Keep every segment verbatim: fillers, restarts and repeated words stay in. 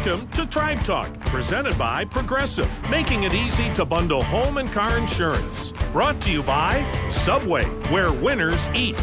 Welcome to Tribe Talk, presented by Progressive, making it easy to bundle home and car insurance. Brought to you by Subway, where winners eat.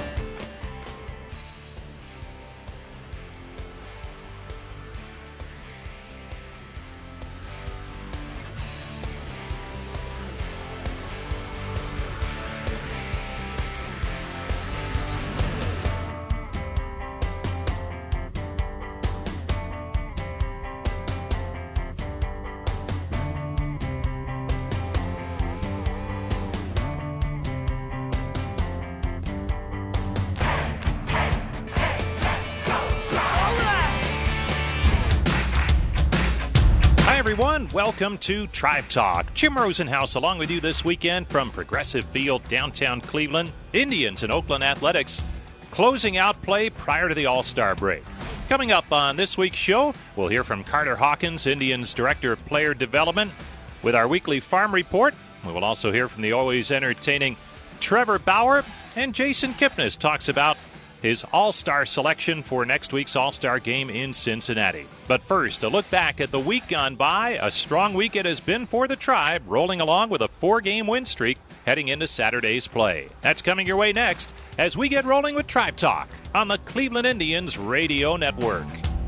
Everyone, welcome to Tribe Talk. Jim Rosenhaus along with you this weekend from Progressive Field, downtown Cleveland. Indians and Oakland Athletics closing out play prior to the All-Star break. Coming up on this week's show, we'll hear from Carter Hawkins, Indians Director of Player Development, with our weekly farm report. We will also hear from the always entertaining Trevor Bauer, and Jason Kipnis talks about his All-Star selection for next week's All-Star game in Cincinnati. But first, a look back at the week gone by. A strong week it has been for the Tribe, rolling along with a four-game win streak heading into Saturday's play. That's coming your way next as we get rolling with Tribe Talk on the Cleveland Indians Radio Network.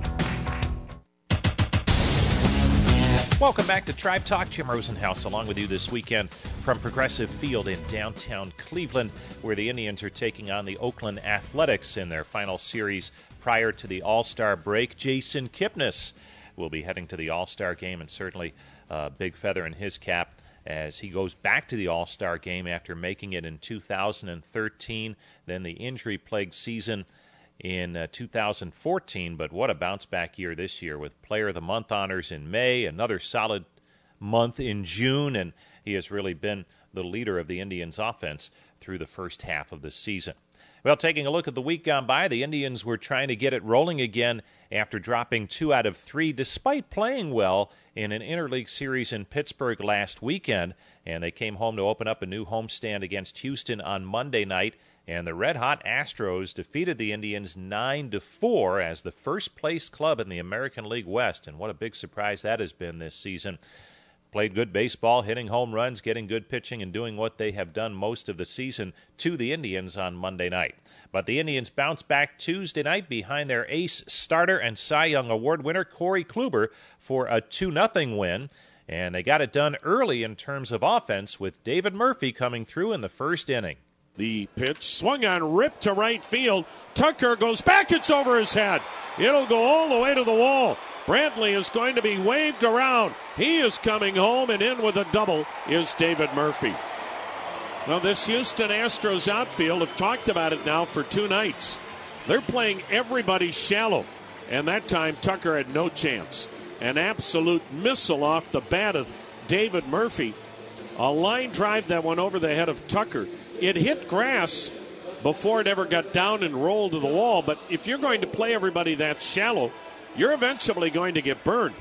Welcome back to Tribe Talk. Jim Rosenhaus along with you this weekend from Progressive Field in downtown Cleveland, where the Indians are taking on the Oakland Athletics in their final series prior to the All-Star break. Jason Kipnis will be heading to the All-Star game, and certainly a big feather in his cap as he goes back to the All-Star game after making it in two thousand thirteen, then the injury-plagued season in uh, two thousand fourteen, but what a bounce-back year this year with Player of the Month honors in May, another solid month in June, and he has really been the leader of the Indians' offense through the first half of the season. Well, taking a look at the week gone by, the Indians were trying to get it rolling again after dropping two out of three, despite playing well in an interleague series in Pittsburgh last weekend, and they came home to open up a new homestand against Houston on Monday night. And the red-hot Astros defeated the Indians nine to four as the first-place club in the American League West. And what a big surprise that has been this season. Played good baseball, hitting home runs, getting good pitching, and doing what they have done most of the season to the Indians on Monday night. But the Indians bounced back Tuesday night behind their ace starter and Cy Young Award winner Corey Kluber for a two nothing win. And they got it done early in terms of offense with David Murphy coming through in the first inning. The pitch swung on, ripped to right field. Tucker goes back, it's over his head. It'll go all the way to the wall. Brantley is going to be waved around. He is coming home, and in with a double is David Murphy. Now, this Houston Astros outfield, have talked about it now for two nights. They're playing everybody shallow, and that time Tucker had no chance. An absolute missile off the bat of David Murphy. A line drive that went over the head of Tucker. It hit grass before it ever got down and rolled to the wall, but if you're going to play everybody that shallow, you're eventually going to get burned.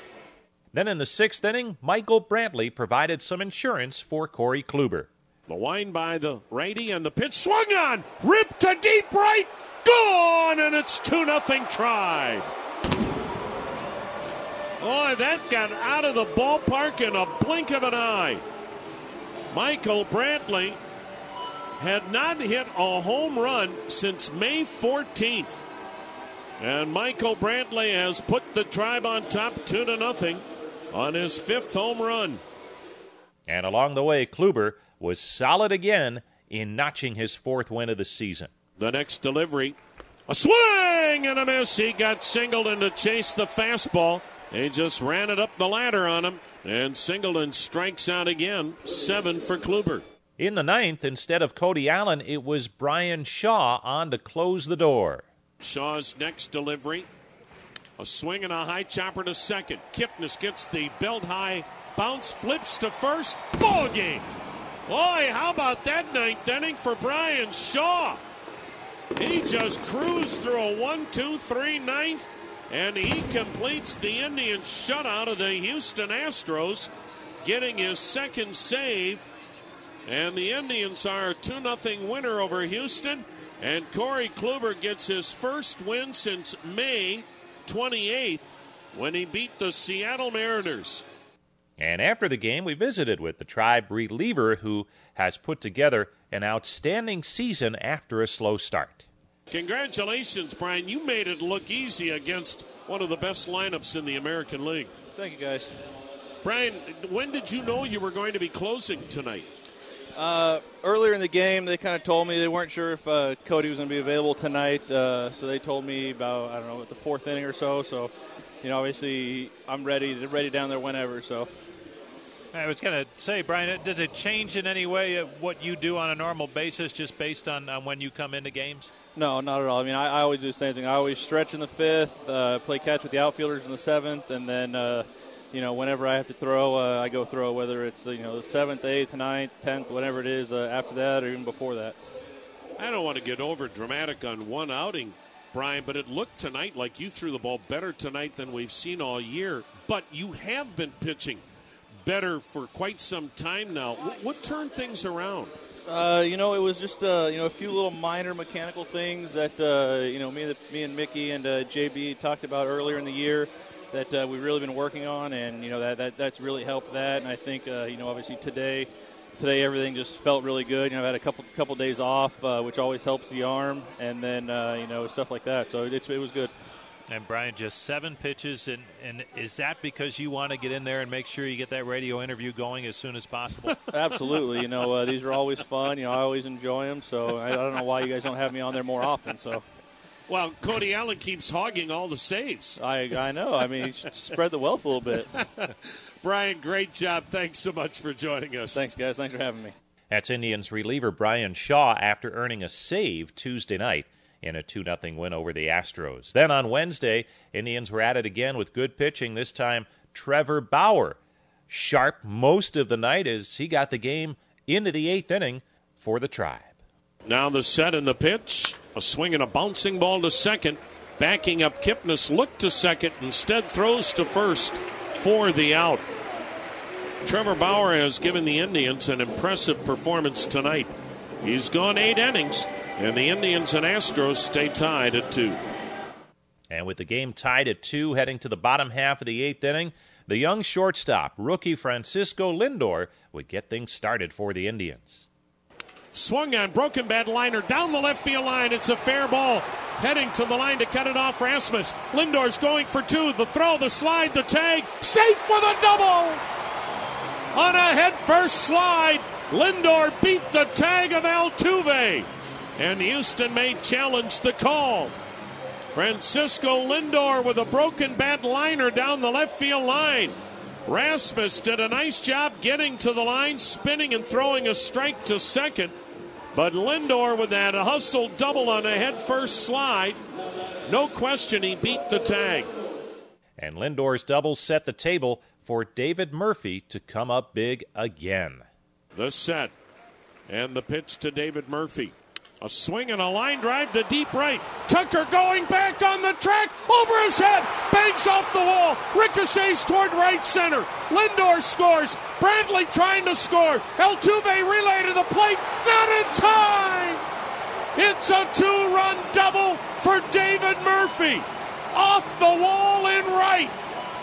Then in the sixth inning, Michael Brantley provided some insurance for Corey Kluber. The wind by the righty and the pitch swung on, ripped to deep right, gone, and it's two nothing Tribe. Boy, that got out of the ballpark in a blink of an eye. Michael Brantley had not hit a home run since May fourteenth. And Michael Brantley has put the Tribe on top two to nothing on his fifth home run. And along the way, Kluber was solid again in notching his fourth win of the season. The next delivery, a swing and a miss. He got Singleton to chase the fastball. They just ran it up the ladder on him. And Singleton strikes out again. Seven for Kluber. In the ninth, instead of Cody Allen, it was Brian Shaw on to close the door. Shaw's next delivery, a swing and a high chopper to second. Kipnis gets the belt high bounce, flips to first. Ball game. Boy, how about that ninth inning for Brian Shaw? He just cruised through a one, two, three ninth, and he completes the Indians shutout of the Houston Astros, getting his second save. And the Indians are a two nothing winner over Houston. And Corey Kluber gets his first win since May twenty-eighth. when he beat the Seattle Mariners. And after the game, we visited with the Tribe reliever who has put together an outstanding season after a slow start. Congratulations, Brian. You made it look easy against one of the best lineups in the American League. Thank you, guys. Brian, when did you know you were going to be closing tonight? Uh, earlier in the game, they kind of told me they weren't sure if uh, Cody was going to be available tonight, uh, so they told me about, I don't know, the fourth inning or so. So, you know, obviously I'm ready, ready down there whenever, so. I was going to say, Brian, does it change in any way what you do on a normal basis just based on, on when you come into games? No, not at all. I mean, I, I always do the same thing. I always stretch in the fifth, uh, play catch with the outfielders in the seventh, and then, uh, you know, whenever I have to throw, uh, I go throw, whether it's, you know, the seventh, eighth, ninth, tenth, whatever it is uh, after that or even before that. I don't want to get over dramatic on one outing, Brian, but it looked tonight like you threw the ball better tonight than we've seen all year. But you have been pitching better for quite some time now. What, what turned things around? Uh, you know, it was just uh, you know a few little minor mechanical things that uh, you know me, and the, me and Mickey and uh, J B talked about earlier in the year that uh, we've really been working on, and you know that, that that's really helped that. And I think uh, you know obviously today, today everything just felt really good. You know, I had a couple couple days off, uh, which always helps the arm, and then uh, you know stuff like that. So it's, it was good. And Brian, just seven pitches, and, and is that because you want to get in there and make sure you get that radio interview going as soon as possible? Absolutely. You know, uh, these are always fun. You know, I always enjoy them. So I, I don't know why you guys don't have me on there more often. So. Well, Cody Allen keeps hogging all the saves. I I know. I mean, you should spread the wealth a little bit. Brian, great job. Thanks so much for joining us. Thanks, guys. Thanks for having me. That's Indians reliever Brian Shaw after earning a save Tuesday night in a two nothing win over the Astros. Then on Wednesday, Indians were at it again with good pitching, this time Trevor Bauer. Sharp most of the night as he got the game into the eighth inning for the Tribe. Now the set and the pitch. A swing and a bouncing ball to second. Backing up Kipnis looked to second, instead throws to first for the out. Trevor Bauer has given the Indians an impressive performance tonight. He's gone eight innings, and the Indians and Astros stay tied at two. And with the game tied at two, heading to the bottom half of the eighth inning, the young shortstop, rookie Francisco Lindor, would get things started for the Indians. Swung on, broken bat liner down the left field line. It's a fair ball. Heading to the line to cut it off, Rasmus. Lindor's going for two. The throw, the slide, the tag. Safe for the double! On a head-first slide, Lindor beat the tag of Altuve. And Houston may challenge the call. Francisco Lindor with a broken bat liner down the left field line. Rasmus did a nice job getting to the line, spinning and throwing a strike to second. But Lindor with that hustle double on a head-first slide, no question he beat the tag. And Lindor's double set the table for David Murphy to come up big again. The set and the pitch to David Murphy. A swing and a line drive to deep right. Tucker going back on the track, over his head, bangs off the wall, ricochets toward right center. Lindor scores. Bradley trying to score. Altuve relay to the plate, not in time. It's a two-run double for David Murphy. Off the wall in right.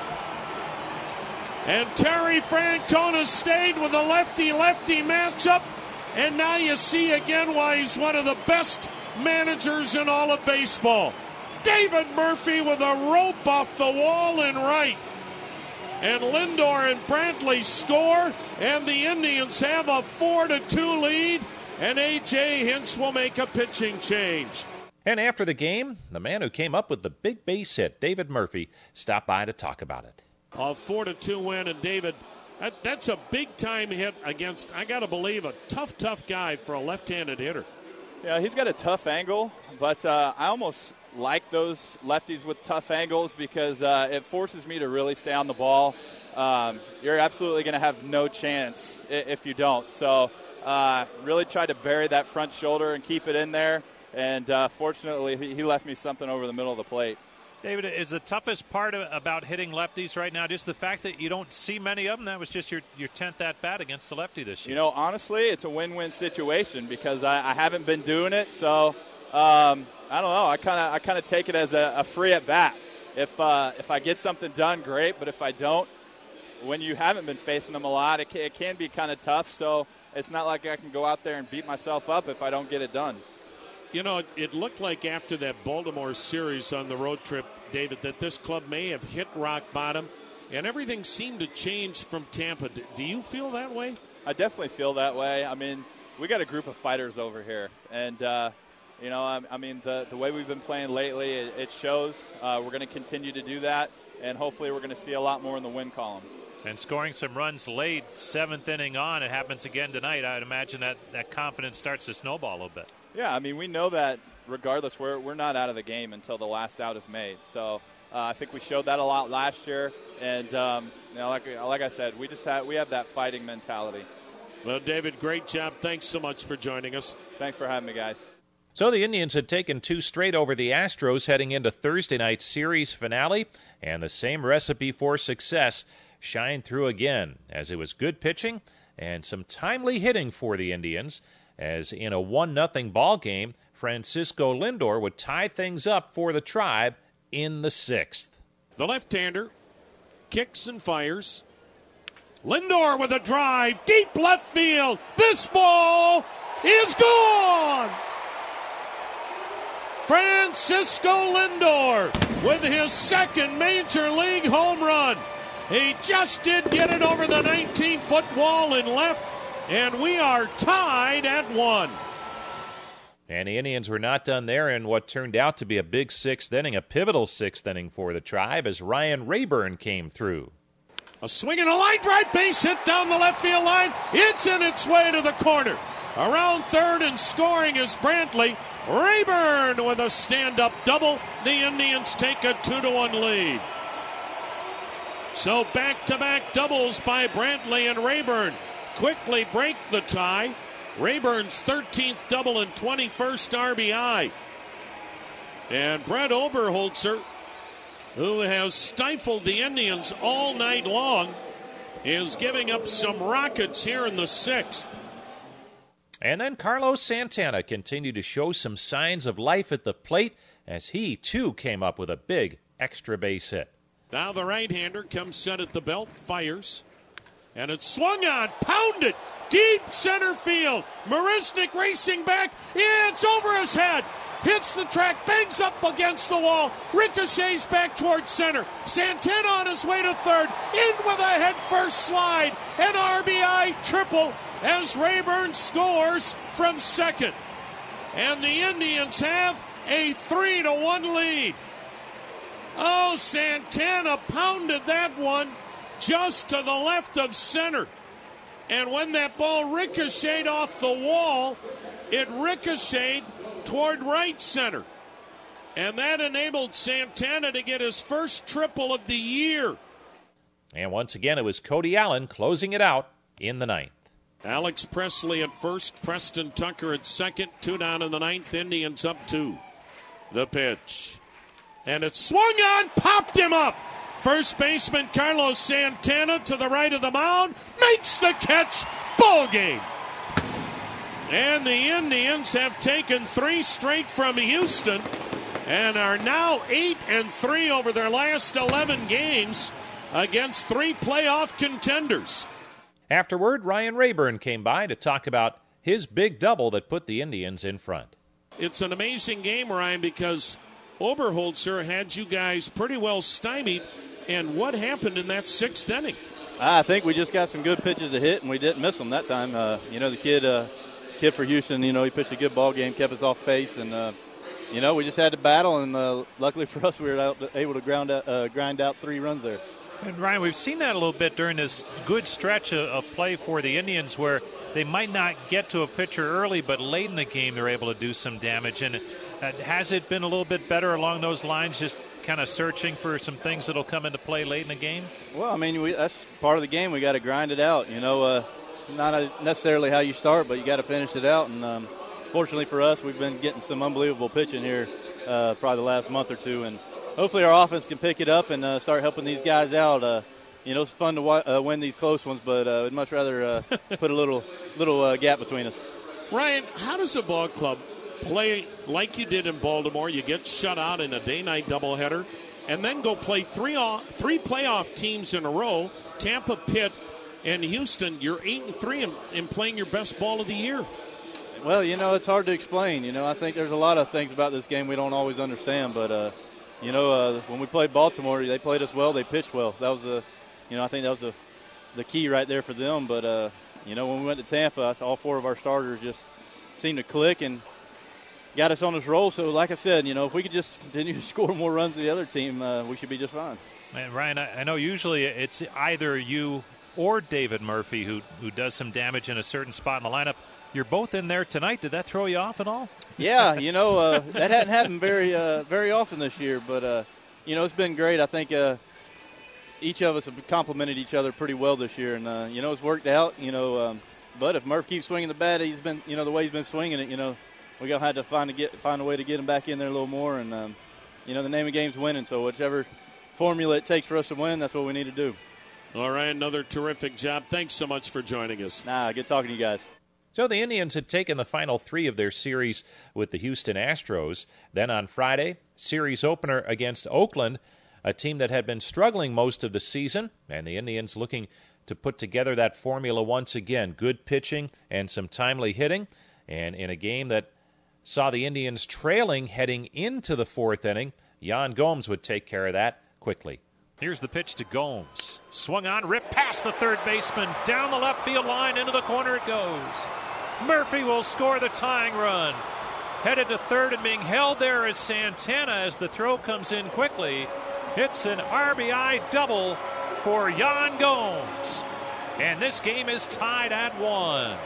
And Terry Francona stayed with a lefty-lefty matchup. And now you see again why he's one of the best managers in all of baseball. David Murphy with a rope off the wall in right. And Lindor and Brantley score, and the Indians have a four to two lead, and A J. Hinch will make a pitching change. And after the game, the man who came up with the big base hit, David Murphy, stopped by to talk about it. A four to two win, and David... That, that's a big-time hit against, I got to believe, a tough, tough guy for a left-handed hitter. Yeah, he's got a tough angle, but uh, I almost like those lefties with tough angles because uh, it forces me to really stay on the ball. Um, you're absolutely going to have no chance if you don't. So uh, really try to bury that front shoulder and keep it in there, and uh, fortunately he left me something over the middle of the plate. David, is the toughest part of, about hitting lefties right now just the fact that you don't see many of them? That was just your, your tenth at-bat against the lefty this year. You know, honestly, it's a win-win situation because I, I haven't been doing it. So, um, I don't know. I kind of I kind of take it as a, a free at-bat. if uh, if I get something done, great. But if I don't, when you haven't been facing them a lot, it can, it can be kind of tough. So it's not like I can go out there and beat myself up if I don't get it done. You know, it, it looked like after that Baltimore series on the road trip, David, that this club may have hit rock bottom, and everything seemed to change from Tampa. Do you feel that way? I definitely feel that way. I mean, we got a group of fighters over here, and uh, you know, I, I mean, the the way we've been playing lately, it, it shows. Uh, we're going to continue to do that, and hopefully, we're going to see a lot more in the win column. And scoring some runs late, seventh inning on, it happens again tonight. I'd imagine that that confidence starts to snowball a little bit. Yeah, I mean, we know that regardless, we're we're not out of the game until the last out is made. So uh, I think we showed that a lot last year, and um, you know, like like I said, we just have we have that fighting mentality. Well, David, great job. Thanks so much for joining us. Thanks for having me, guys. So the Indians had taken two straight over the Astros heading into Thursday night's series finale, and the same recipe for success shined through again, as it was good pitching and some timely hitting for the Indians, as in a one nothing ball game, Francisco Lindor would tie things up for the Tribe in the sixth. The left-hander kicks and fires. Lindor with a drive, deep left field. This ball is gone! Francisco Lindor with his second major league home run. He just did get it over the nineteen-foot wall in left, and we are tied at one. And the Indians were not done there in what turned out to be a big sixth inning, a pivotal sixth inning for the Tribe, as Ryan Rayburn came through. A swing and a line drive, base hit down the left field line. It's in its way to the corner. Around third and scoring is Brantley. Rayburn with a stand-up double. The Indians take a two to one lead. So back-to-back doubles by Brantley and Rayburn quickly break the tie. Rayburn's thirteenth double and twenty-first R B I. And Brett Oberholzer, who has stifled the Indians all night long, is giving up some rockets here in the sixth. And then Carlos Santana continued to show some signs of life at the plate, as he, too, came up with a big extra base hit. Now the right-hander comes set at the belt, fires, and it's swung on, pounded, deep center field. Marisnik racing back, it's over his head, hits the track, bangs up against the wall, ricochets back towards center. Santana on his way to third, in with a head-first slide, an R B I triple as Rayburn scores from second. And the Indians have a three to one lead. Oh, Santana pounded that one just to the left of center. And when that ball ricocheted off the wall, it ricocheted toward right center. And that enabled Santana to get his first triple of the year. And once again, it was Cody Allen closing it out in the ninth. Alex Presley at first, Preston Tucker at second, two down in the ninth, Indians up two. The pitch. And it's swung on, popped him up. First baseman Carlos Santana to the right of the mound, makes the catch, ball game. And the Indians have taken three straight from Houston and are now eight and three over their last eleven games against three playoff contenders. Afterward, Ryan Rayburn came by to talk about his big double that put the Indians in front. It's an amazing game, Ryan, because Oberholzer had you guys pretty well stymied. And what happened in that sixth inning? I think we just got some good pitches to hit, and we didn't miss them that time. Uh, you know, the kid, uh, kid for Houston, you know, he pitched a good ball game, kept us off pace, and uh, you know, we just had to battle. And uh, luckily for us, we were out, able to ground out, uh, grind out three runs there. And Ryan, we've seen that a little bit during this good stretch of, of play for the Indians, where they might not get to a pitcher early, but late in the game they're able to do some damage. And uh, has it been a little bit better along those lines, just kind of searching for some things that'll come into play late in the game? Well, I mean, we, that's part of the game. We got to grind it out. You know, uh, not a, necessarily how you start, but you got to finish it out. And um, fortunately for us, we've been getting some unbelievable pitching here uh, probably the last month or two, and hopefully our offense can pick it up and uh, start helping these guys out. Uh, you know, it's fun to uh, win these close ones, but uh, I'd much rather uh, put a little little uh, gap between us. Ryan, how does a ball club play like you did in Baltimore? You get shut out in a day-night doubleheader, and then go play three off, three playoff teams in a row, Tampa, Pitt, and Houston. You're eight and three and, and playing your best ball of the year. Well, you know, it's hard to explain. You know, I think there's a lot of things about this game we don't always understand. But, uh, you know, uh, when we played Baltimore, they played us well. They pitched well. That was the, you know, I think that was the, the key right there for them. But, uh, you know, when we went to Tampa, all four of our starters just seemed to click and got us on this roll. So, like I said, you know, if we could just continue to score more runs than the other team, uh, we should be just fine. Man, Ryan, I, I know usually it's either you or David Murphy who, who does some damage in a certain spot in the lineup. You're both in there tonight. Did that throw you off at all? Yeah, you know, uh, that hadn't happened very uh, very often this year. But, uh, you know, it's been great. I think uh, each of us have complimented each other pretty well this year. And, uh, you know, it's worked out, you know. Um, but if Murph keeps swinging the bat, he's been, you know, the way he's been swinging it, you know, we're going to have to find, to get, find a way to get him back in there a little more. And, um, you know, the name of the game is winning. So whichever formula it takes for us to win, that's what we need to do. All right, another terrific job. Thanks so much for joining us. Nah, good talking to you guys. So the Indians had taken the final three of their series with the Houston Astros. Then on Friday, series opener against Oakland, a team that had been struggling most of the season, and the Indians looking to put together that formula once again. Good pitching and some timely hitting, and in a game that saw the Indians trailing heading into the fourth inning, Yan Gomes would take care of that quickly. Here's the pitch to Gomes. Swung on, ripped past the third baseman, down the left field line, into the corner it goes. Murphy will score the tying run. Headed to third and being held there is Santana as the throw comes in quickly. It's an R B I double for Yan Gomes. And this game is tied at one.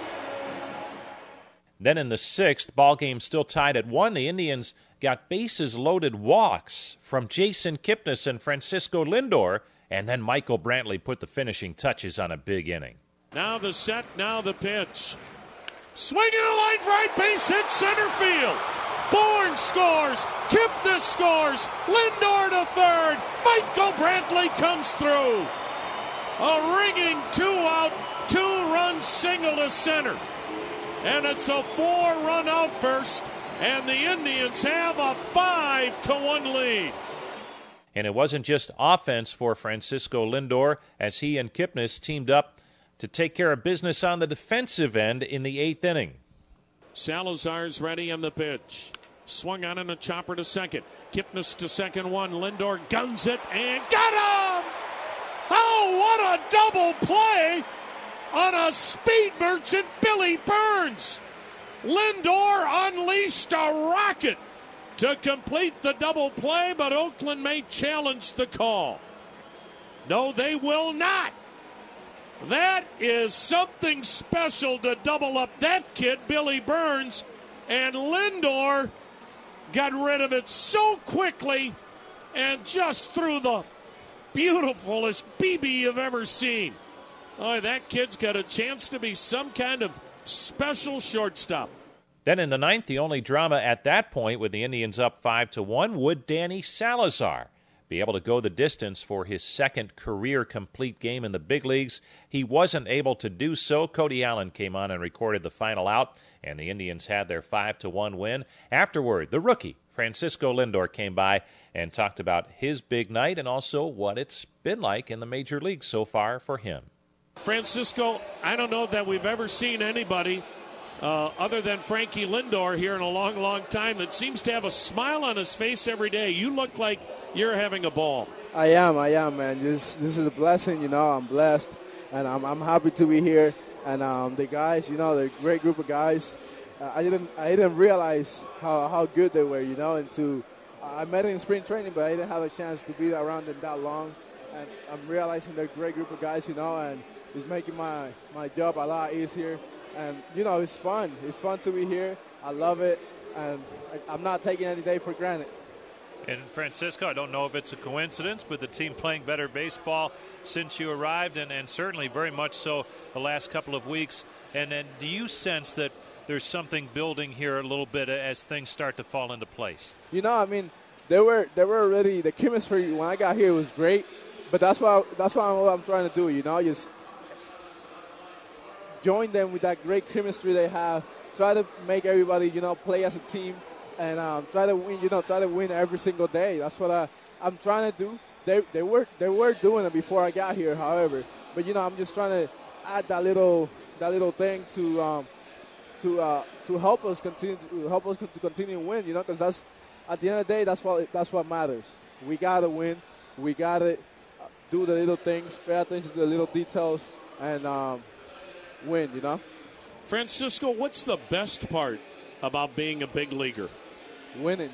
Then in the sixth, ball game still tied at one. The Indians got bases-loaded walks from Jason Kipnis and Francisco Lindor, and then Michael Brantley put the finishing touches on a big inning. Now the set, now the pitch. Swinging a line right, base hit center field. Bourne scores. Kipnis scores. Lindor to third. Michael Brantley comes through. A ringing two-out, two-run single to center. And it's a four-run outburst, and the Indians have a five to one lead. And it wasn't just offense for Francisco Lindor, as he and Kipnis teamed up to take care of business on the defensive end in the eighth inning. Salazar's ready on the pitch. Swung on in a chopper to second. Kipnis to second one. Lindor guns it and got him! Oh, what a double play on a speed merchant, Billy Burns. Lindor unleashed a rocket to complete the double play, but Oakland may challenge the call. No, they will not. That is something special to double up that kid, Billy Burns, and Lindor got rid of it so quickly and just threw the beautifulest B B you've ever seen. Oh, that kid's got a chance to be some kind of special shortstop. Then in the ninth, the only drama at that point, with the Indians up five to one, would Danny Salazar be able to go the distance for his second career complete game in the big leagues? He wasn't able to do so. Cody Allen came on and recorded the final out, and the Indians had their five to one win. Afterward, the rookie, Francisco Lindor, came by and talked about his big night and also what it's been like in the major leagues so far for him. Francisco, I don't know that we've ever seen anybody uh, other than Frankie Lindor here in a long, long time that seems to have a smile on his face every day. You look like you're having a ball. I am, I am, man. This this is a blessing, you know. I'm blessed, and I'm I'm happy to be here. And um, the guys, you know, they're a great group of guys. Uh, I didn't I didn't realize how, how good they were, you know. And to I met them in spring training, but I didn't have a chance to be around them that long. And I'm realizing they're a great group of guys, you know, and it's making my, my job a lot easier. And, you know, it's fun. It's fun to be here. I love it. And I, I'm not taking any day for granted. And Francisco, I don't know if it's a coincidence, but the team playing better baseball since you arrived, and, and certainly very much so the last couple of weeks. And then do you sense that there's something building here a little bit as things start to fall into place? You know, I mean, they were they were already, the chemistry when I got here was great. But that's why that's why I'm, what I'm trying to do, you know, just join them with that great chemistry they have. Try to make everybody, you know, play as a team, and um, try to win, you know, try to win every single day. That's what I I'm trying to do. They they were they were doing it before I got here, however. But you know, I'm just trying to add that little that little thing to um, to uh, to help us continue to help us to continue to win. You know, because that's at the end of the day, that's what that's what matters. We gotta win. We gotta do the little things, pay attention to the little details, and um, win. You know. Francisco, what's the best part about being a big leaguer? Winning.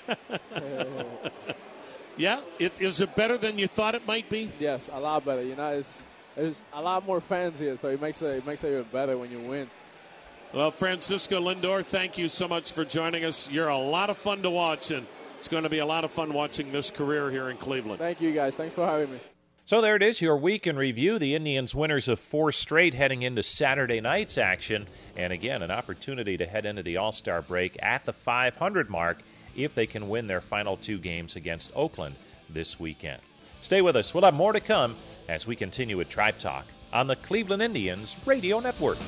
Yeah, it, is it better than you thought it might be? Yes, a lot better. You know, it's, there's a lot more fans here, so it makes it, it makes it even better when you win. Well, Francisco Lindor, thank you so much for joining us. You're a lot of fun to watch, and it's going to be a lot of fun watching this career here in Cleveland. Thank you, guys. Thanks for having me. So there it is, your week in review. The Indians winners of four straight heading into Saturday night's action. And again, an opportunity to head into the All-Star break at the five hundred mark if they can win their final two games against Oakland this weekend. Stay with us. We'll have more to come as we continue with Tribe Talk on the Cleveland Indians Radio Network.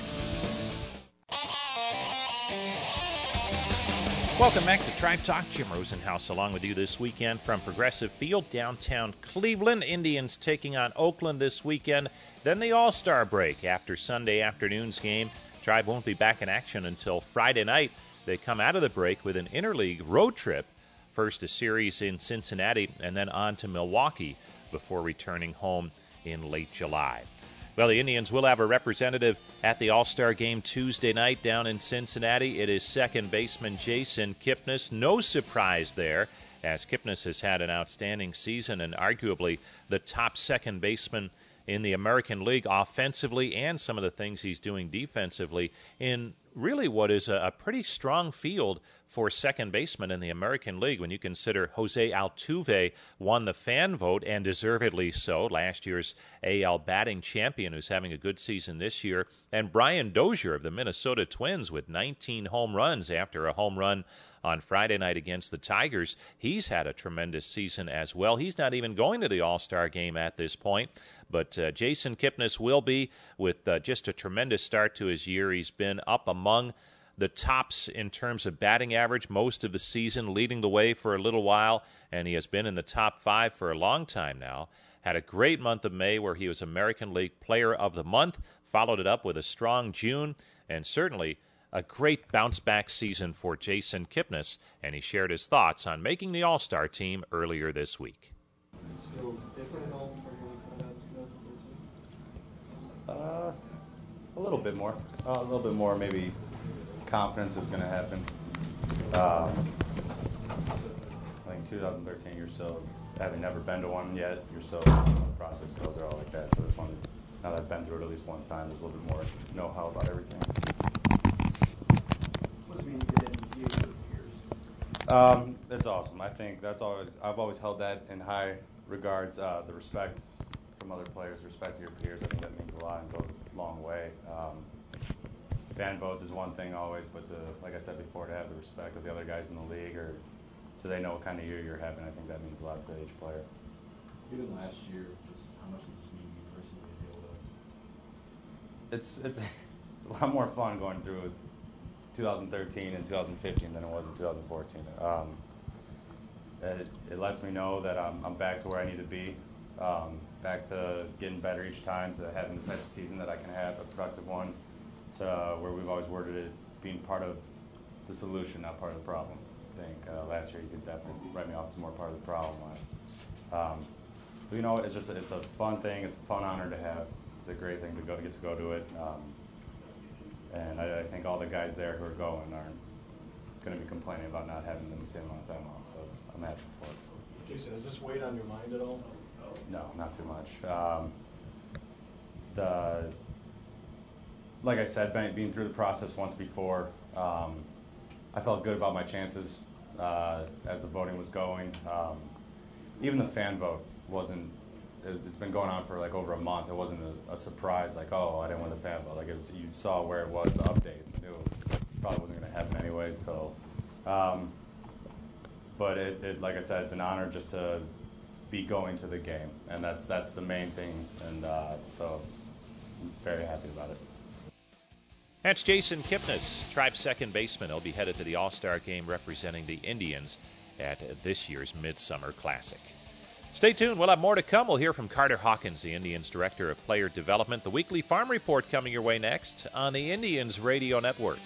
Welcome back to Tribe Talk. Jim Rosenhaus along with you this weekend from Progressive Field, downtown Cleveland. Indians taking on Oakland this weekend. Then the All-Star break after Sunday afternoon's game. Tribe won't be back in action until Friday night. They come out of the break with an interleague road trip. First a series in Cincinnati and then on to Milwaukee before returning home in late July. Well, the Indians will have a representative at the All-Star game Tuesday night down in Cincinnati. It is second baseman Jason Kipnis. No surprise there, as Kipnis has had an outstanding season and arguably the top second baseman in the American League offensively, and some of the things he's doing defensively in really what is a, a pretty strong field for second baseman in the American League when you consider Jose Altuve won the fan vote, and deservedly so, last year's A L batting champion who's having a good season this year, and Brian Dozier of the Minnesota Twins with nineteen home runs after a home run on Friday night against the Tigers. He's had a tremendous season as well. He's not even going to the All-Star game at this point, but uh, Jason Kipnis will be, with uh, just a tremendous start to his year. He's been up among the tops in terms of batting average most of the season, leading the way for a little while, and he has been in the top five for a long time now. Had a great month of May where he was American League Player of the Month, followed it up with a strong June, and certainly a great bounce-back season for Jason Kipnis, and he shared his thoughts on making the All-Star team earlier this week. Does it feel different at all from when you put out twenty thirteen? Uh, a little bit more. Uh, a little bit more, maybe confidence was going to happen. Um, I think two thousand thirteen, you're still, having never been to one yet, you're still, the process goes are all like that. So this one, now that I've been through it at least one time, there's a little bit more know-how about everything. What does it mean to get in years of years? Um, it's awesome. I think that's always, I've always held that in high regards, uh, the respect from other players, respect to your peers. I think that means a lot and goes a long way. Um, fan votes is one thing always, but to, like I said before, to have the respect of the other guys in the league, or do they know what kind of year you're having, I think that means a lot to each player. Even last year, just how much does this mean to you personally to be able to? It's, it's, it's a lot more fun going through two thousand thirteen and two thousand fifteen than it was in two thousand fourteen. Um, it, it lets me know that I'm, I'm back to where I need to be, um, back to getting better each time, to having the type of season that I can have, a productive one, to where we've always worded it, being part of the solution, not part of the problem. I think uh, last year you could definitely write me off as more part of the problem. Um, but, you know, it's just it's a fun thing. It's a fun honor to have. It's a great thing to go to get to go to it. Um, and I, I think all the guys there who are going aren't going to be complaining about not having them the same amount of time off. So it's, I'm happy for it. Jason, does this weigh on your mind at all? No, not too much. Um, the like I said, being, being through the process once before, um, I felt good about my chances uh, as the voting was going. Um, even the fan vote wasn't. It, it's been going on for like over a month. It wasn't a, a surprise, like, oh, I didn't win the fan vote. Like it was, you saw where it was, the updates. Knew it probably wasn't going to happen anyway. So, um, but it, it, like I said, it's an honor just to be going to the game, and that's that's the main thing. And uh, so, I'm very happy about it. That's Jason Kipnis, Tribe's second baseman. He'll be headed to the All-Star game representing the Indians at this year's Midsummer Classic. Stay tuned. We'll have more to come. We'll hear from Carter Hawkins, the Indians Director of Player Development. The weekly farm report coming your way next on the Indians Radio Network.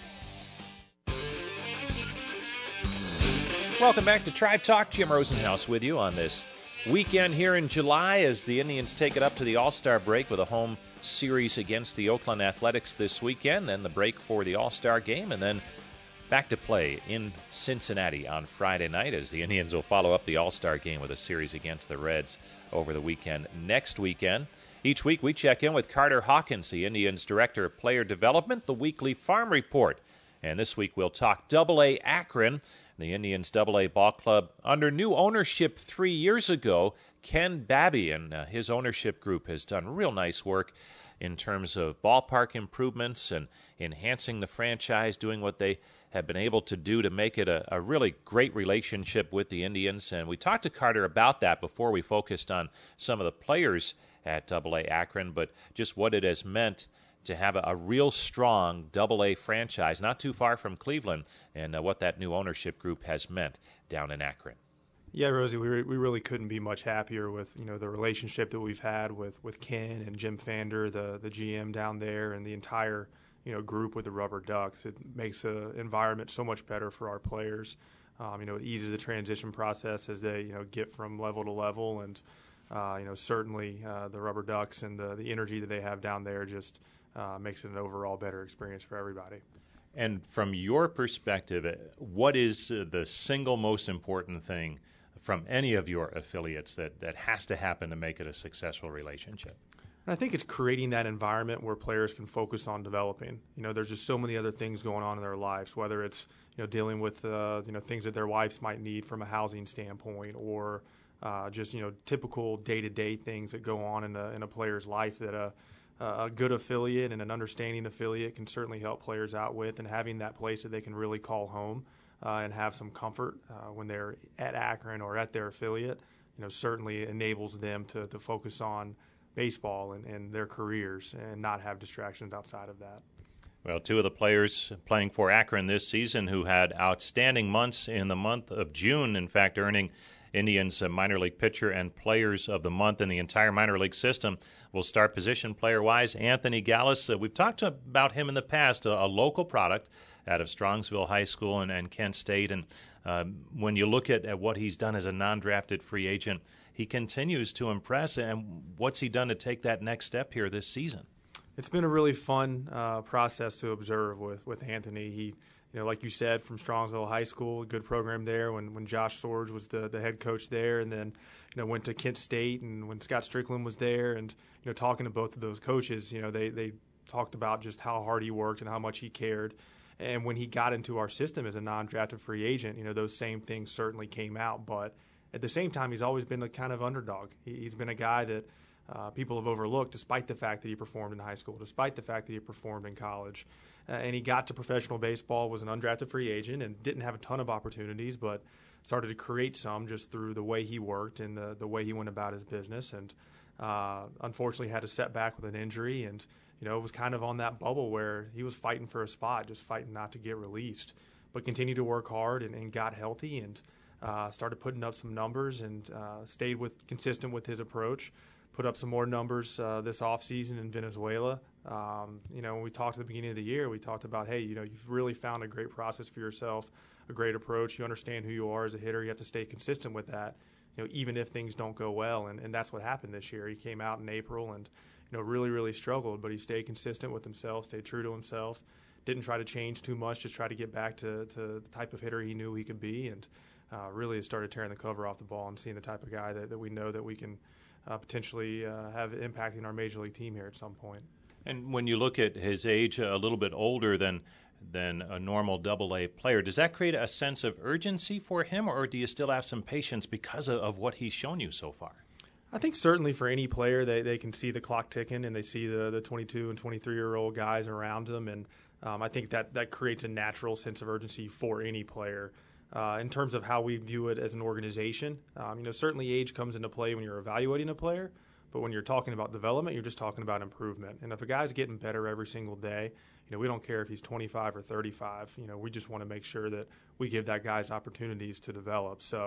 Welcome back to Tribe Talk. Jim Rosenhaus with you on this weekend here in July as the Indians take it up to the All-Star break with a home series against the Oakland Athletics this weekend, then the break for the All-Star game, and then back to play in Cincinnati on Friday night as the Indians will follow up the All-Star game with a series against the Reds over the weekend next weekend. Each week we check in with Carter Hawkins, the Indians Director of Player Development, the weekly farm report. And this week we'll talk Double A Akron, the Indians Double A ball club under new ownership three years ago. Ken Babby and uh, his ownership group has done real nice work in terms of ballpark improvements and enhancing the franchise, doing what they have been able to do to make it a, a really great relationship with the Indians. And we talked to Carter about that before we focused on some of the players at Double A Akron, but just what it has meant to have a, a real strong Double A franchise not too far from Cleveland, and uh, what that new ownership group has meant down in Akron. Yeah, Rosie, we, re- we really couldn't be much happier with, you know, the relationship that we've had with, with Ken and Jim Fander, the, the G M down there, and the entire, you know, group with the Rubber Ducks. It makes the environment so much better for our players. Um, you know, it eases the transition process as they, you know, get from level to level. And, uh, you know, certainly uh, the Rubber Ducks and the, the energy that they have down there just uh, makes it an overall better experience for everybody. And from your perspective, what is uh, the single most important thing from any of your affiliates that, that has to happen to make it a successful relationship? And I think it's creating that environment where players can focus on developing. You know, there's just so many other things going on in their lives, whether it's, you know, dealing with, uh, you know, things that their wives might need from a housing standpoint, or uh, just, you know, typical day-to-day things that go on in a, in a player's life that a, a good affiliate and an understanding affiliate can certainly help players out with, and having that place that they can really call home uh, and have some comfort uh, when they're at Akron or at their affiliate, you know, certainly enables them to, to focus on baseball and, and their careers and not have distractions outside of that. Well, two of the players playing for Akron this season who had outstanding months in the month of June, in fact, earning Indians minor league pitcher and players of the month in the entire minor league system. We'll start position player-wise. Anthony Gallus, uh, we've talked about him in the past, a, a local product out of Strongsville High School and, and Kent State. And uh, when you look at, at what he's done as a non-drafted free agent, he continues to impress. And what's he done to take that next step here this season? It's been a really fun uh, process to observe with, with Anthony. He, you know, like you said, from Strongsville High School, a good program there when, when Josh Swords was the, the head coach there, and then, you know, went to Kent State and when Scott Strickland was there, and, you know, talking to both of those coaches, you know, they, they talked about just how hard he worked and how much he cared. And when he got into our system as a non-drafted free agent, you know, those same things certainly came out. But at the same time, he's always been a kind of underdog. He, he's been a guy that uh, people have overlooked, despite the fact that he performed in high school, despite the fact that he performed in college. Uh, and he got to professional baseball, was an undrafted free agent, and didn't have a ton of opportunities, but started to create some just through the way he worked and the, the way he went about his business. And uh, unfortunately had a setback with an injury, and you know, it was kind of on that bubble where he was fighting for a spot, just fighting not to get released, but continued to work hard and, and got healthy and uh, started putting up some numbers and uh, stayed with consistent with his approach. Put up some more numbers uh, this offseason in Venezuela. Um, you know, when we talked at the beginning of the year, we talked about, hey, you know, you've really found a great process for yourself, a great approach. You understand who you are as a hitter. You have to stay consistent with that, you know, even if things don't go well. And, and that's what happened this year. He came out in April and, you know, really, really struggled, but he stayed consistent with himself, stayed true to himself, didn't try to change too much, just try to get back to, to the type of hitter he knew he could be, and uh, really started tearing the cover off the ball and seeing the type of guy that, that we know that we can uh, potentially uh, have impacting our major league team here at some point. And when you look at his age, a little bit older than than a normal double A player, does that create a sense of urgency for him, or do you still have some patience because of, of what he's shown you so far? I think certainly for any player, they, they can see the clock ticking and they see the, the twenty-two and twenty-three-year-old guys around them. And um, I think that, that creates a natural sense of urgency for any player. Uh, in terms of how we view it as an organization, um, you know, certainly age comes into play when you're evaluating a player. But when you're talking about development, you're just talking about improvement. And if a guy's getting better every single day, you know, we don't care if he's twenty-five or thirty-five. You know, we just want to make sure that we give that guy's opportunities to develop. So,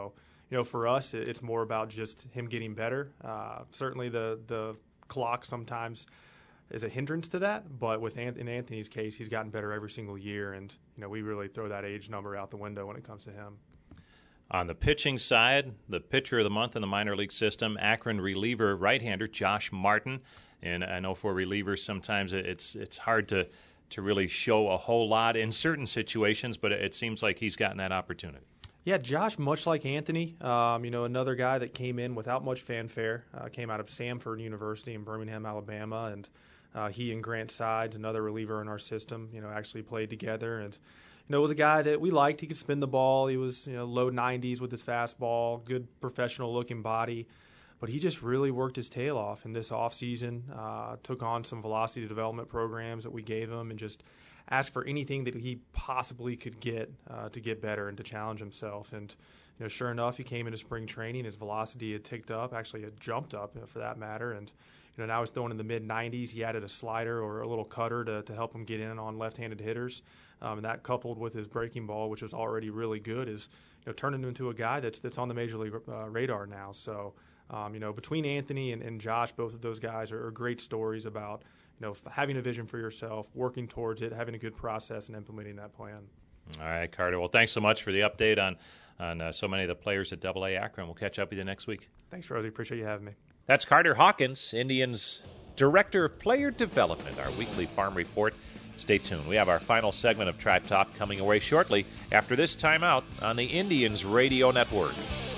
you know, for us, it, it's more about just him getting better. Uh, certainly the the clock sometimes is a hindrance to that, but with Anth- in Anthony's case, he's gotten better every single year, and you know, we really throw that age number out the window when it comes to him. On the pitching side, the pitcher of the month in the minor league system, Akron reliever right-hander Josh Martin. And I know for relievers sometimes it's it's hard to, to really show a whole lot in certain situations, but it seems like he's gotten that opportunity. Yeah, Josh, much like Anthony, um, you know, another guy that came in without much fanfare, uh, came out of Samford University in Birmingham, Alabama, and uh, he and Grant Sides, another reliever in our system, you know, actually played together. And you know, it was a guy that we liked. He could spin the ball. He was, you know, low nineties with his fastball, good professional-looking body. But he just really worked his tail off in this offseason, uh, took on some velocity development programs that we gave him and just asked for anything that he possibly could get uh, to get better and to challenge himself. And, you know, sure enough, he came into spring training. His velocity had ticked up, actually had jumped up, you know, for that matter. And, you know, now he's throwing in the mid nineties. He added a slider or a little cutter to, to help him get in on left-handed hitters. Um, and that coupled with his breaking ball, which was already really good, is, you know, turning him into a guy that's that's on the major league uh, radar now. So, um, you know, between Anthony and, and Josh, both of those guys are, are great stories about, you know, having a vision for yourself, working towards it, having a good process, and implementing that plan. All right, Carter. Well, thanks so much for the update on on uh, so many of the players at Double A Akron. We'll catch up with you next week. Thanks, Rosie. Appreciate you having me. That's Carter Hawkins, Indians Director of Player Development, our weekly farm report. Stay tuned. We have our final segment of Tribe Talk coming away shortly after this timeout on the Indians Radio Network.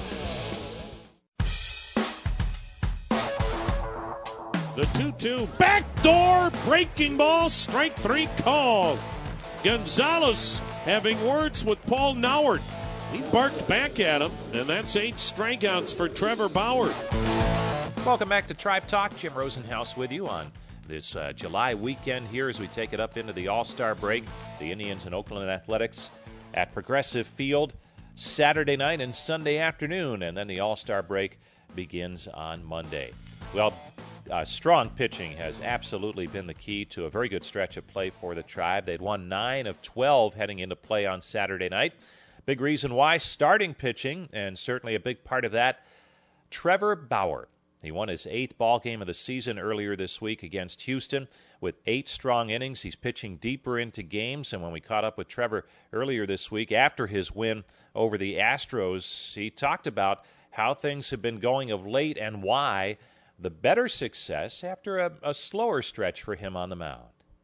The two two backdoor breaking ball, strike three called. Gonzalez having words with Paul Noward. He barked back at him, and that's eight strikeouts for Trevor Bauer. Welcome back to Tribe Talk. Jim Rosenhaus with you on this uh, July weekend here as we take it up into the All-Star break. The Indians and Oakland Athletics at Progressive Field Saturday night and Sunday afternoon, and then the All-Star break begins on Monday. Well, uh, strong pitching has absolutely been the key to a very good stretch of play for the Tribe. They'd won nine of twelve heading into play on Saturday night. Big reason why, starting pitching, and certainly a big part of that, Trevor Bauer. He won his eighth ball game of the season earlier this week against Houston with eight strong innings. He's pitching deeper into games, and when we caught up with Trevor earlier this week after his win over the Astros, he talked about how things have been going of late and why the better success after a, a slower stretch for him on the mound.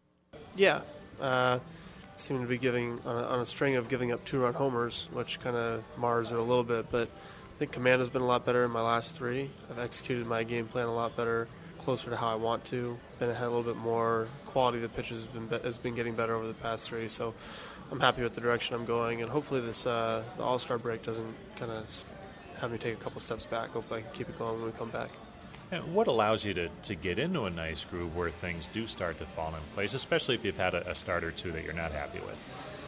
Yeah, uh, seem to be giving on a, on a string of giving up two-run homers, which kind of mars it a little bit, but I think command has been a lot better in my last three. I've executed my game plan a lot better, closer to how I want to. Been ahead a little bit more. Quality of the pitches has been has been getting better over the past three. So I'm happy with the direction I'm going, and hopefully this uh, the All-Star break doesn't kind of have me take a couple steps back. Hopefully I can keep it going when we come back. And what allows you to, to get into a nice groove where things do start to fall in place, especially if you've had a, a start or two that you're not happy with?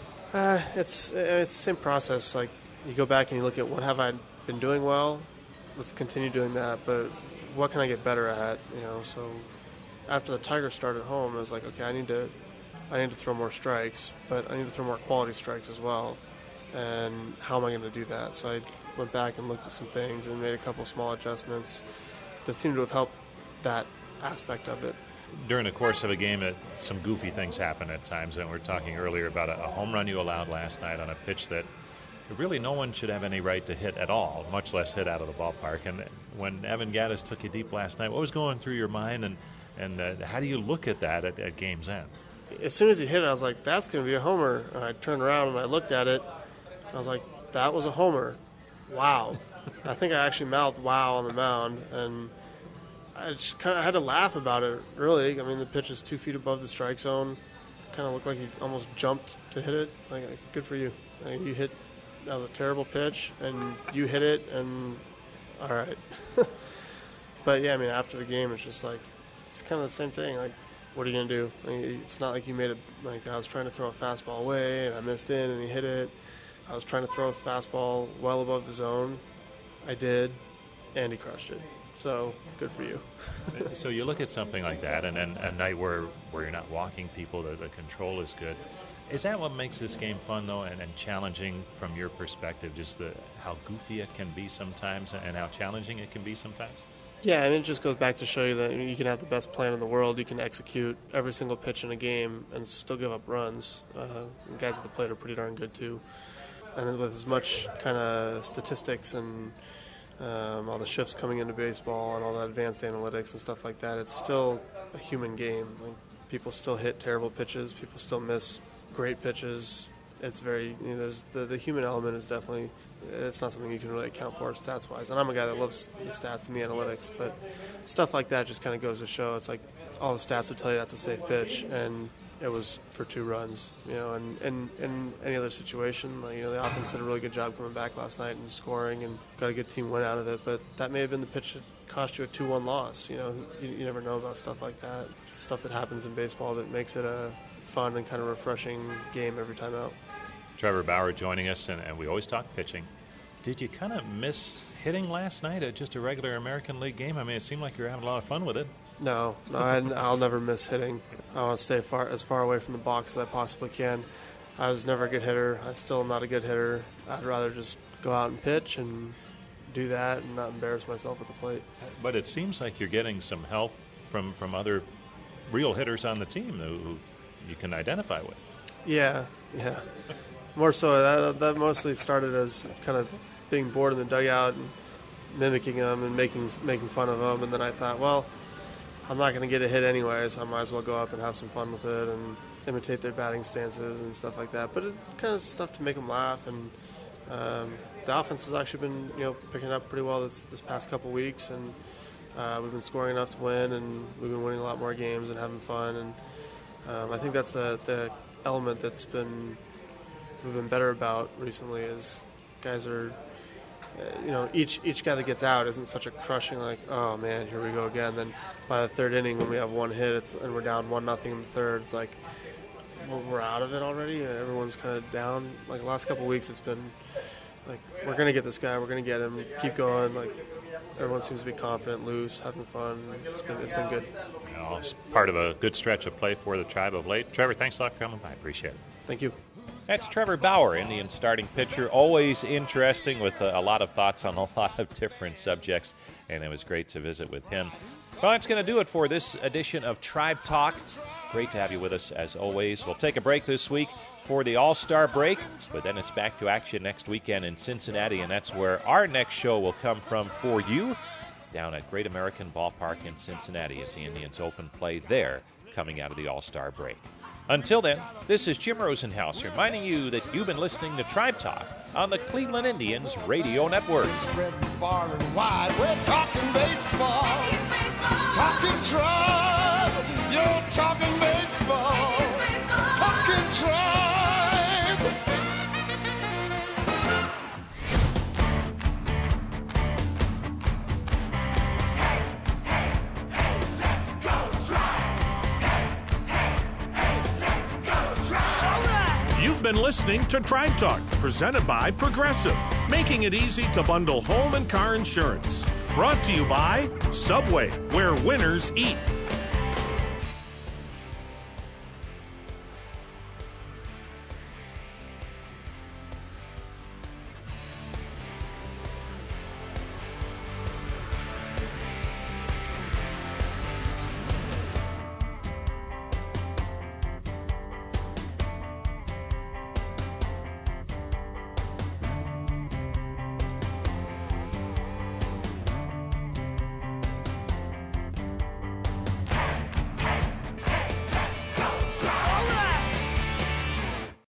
Uh, it's it's the same process. Like you go back and you look at what have I been doing well, let's continue doing that, but what can I get better at, you know? So after the Tigers started home, I was like, okay, I need to I need to throw more strikes, but I need to throw more quality strikes as well, and how am I going to do that? So I went back and looked at some things and made a couple small adjustments that seemed to have helped that aspect of it. During the course of a game, it, some goofy things happen at times, and we were talking earlier about a, a home run you allowed last night on a pitch that really no one should have any right to hit at all, much less hit out of the ballpark. And when Evan Gattis took you deep last night, what was going through your mind, and, and uh, how do you look at that at, at game's end? As soon as he hit it, I was like, that's going to be a homer. And I turned around and I looked at it. I was like, that was a homer. Wow. I think I actually mouthed wow on the mound, and I just kind of had to laugh about it, really. I mean, the pitch is two feet above the strike zone. Kind of looked like he almost jumped to hit it. Like, good for you. Like, you hit. That was a terrible pitch, and you hit it, and all right. But, yeah, I mean, after the game, it's just like, it's kind of the same thing. Like, what are you going to do? I mean, it's not like you made it, like, I was trying to throw a fastball away, and I missed in, and he hit it. I was trying to throw a fastball well above the zone. I did, and he crushed it. So good for you. So you look at something like that, and then a night where, where you're not walking people, the, the control is good. Is that what makes this game fun, though, and, and challenging from your perspective, just the how goofy it can be sometimes and how challenging it can be sometimes? Yeah, I mean, it just goes back to show you that you can have the best plan in the world. You can execute every single pitch in a game and still give up runs. Uh, the guys at the plate are pretty darn good, too. And with as much kind of statistics and um, all the shifts coming into baseball and all the advanced analytics and stuff like that, it's still a human game. Like, people still hit terrible pitches. People still miss great pitches. It's very, you know, there's the, the human element is definitely, it's not something you can really account for stats-wise. And I'm a guy that loves the stats and the analytics, but stuff like that just kind of goes to show. It's like all the stats would tell you that's a safe pitch, and it was for two runs, you know. And in and, and any other situation, like, you know, the offense did a really good job coming back last night and scoring and got a good team win out of it, but that may have been the pitch that cost you a two one loss. You know, you, you never know about stuff like that. It's stuff that happens in baseball that makes it a fun and kind of refreshing game every time out. Trevor Bauer joining us, and, and we always talk pitching. Did you kind of miss hitting last night at just a regular American League game? I mean, it seemed like you were having a lot of fun with it. No, no, I, I'll never miss hitting. I want to stay far as far away from the box as I possibly can. I was never a good hitter. I still am not a good hitter. I'd rather just go out and pitch and do that and not embarrass myself at the plate. But it seems like you're getting some help from, from other real hitters on the team who, who you can identify with. Yeah, yeah. More so, that, that mostly started as kind of being bored in the dugout and mimicking them and making making fun of them. And then I thought, well, I'm not going to get a hit anyway, so I might as well go up and have some fun with it and imitate their batting stances and stuff like that. But it's kind of stuff to make them laugh. And um, the offense has actually been, you know, picking up pretty well this this past couple weeks, and uh, we've been scoring enough to win, and we've been winning a lot more games and having fun. And um, I think that's the the element that's been we've been better about recently is guys are, uh, you know, each each guy that gets out isn't such a crushing, like, oh man, here we go again. Then by the third inning, when we have one hit it's, and we're down one nothing in the third, it's like we're, we're out of it already. And everyone's kind of down. Like the last couple of weeks, it's been like, we're gonna get this guy, we're gonna get him, keep going. Like everyone seems to be confident, loose, having fun. It's been it's been good. You know, it's part of a good stretch of play for the Tribe of late. Trevor, thanks a lot for coming by. I appreciate it. Thank you. That's Trevor Bauer, Indian starting pitcher. Always interesting with a, a lot of thoughts on a lot of different subjects, and it was great to visit with him. Well, that's going to do it for this edition of Tribe Talk. Great to have you with us, as always. We'll take a break this week for the All-Star break, but then it's back to action next weekend in Cincinnati, and that's where our next show will come from for you, down at Great American Ballpark in Cincinnati as the Indians open play there coming out of the All-Star break. Until then, this is Jim Rosenhaus reminding you that you've been listening to Tribe Talk on the Cleveland Indians Radio Network. Spreading far and wide, we're talking baseball, talking Tribe, you're talking baseball, talking Tribe. You've been listening to Tribe Talk, presented by Progressive, making it easy to bundle home and car insurance. Brought to you by Subway, where winners eat.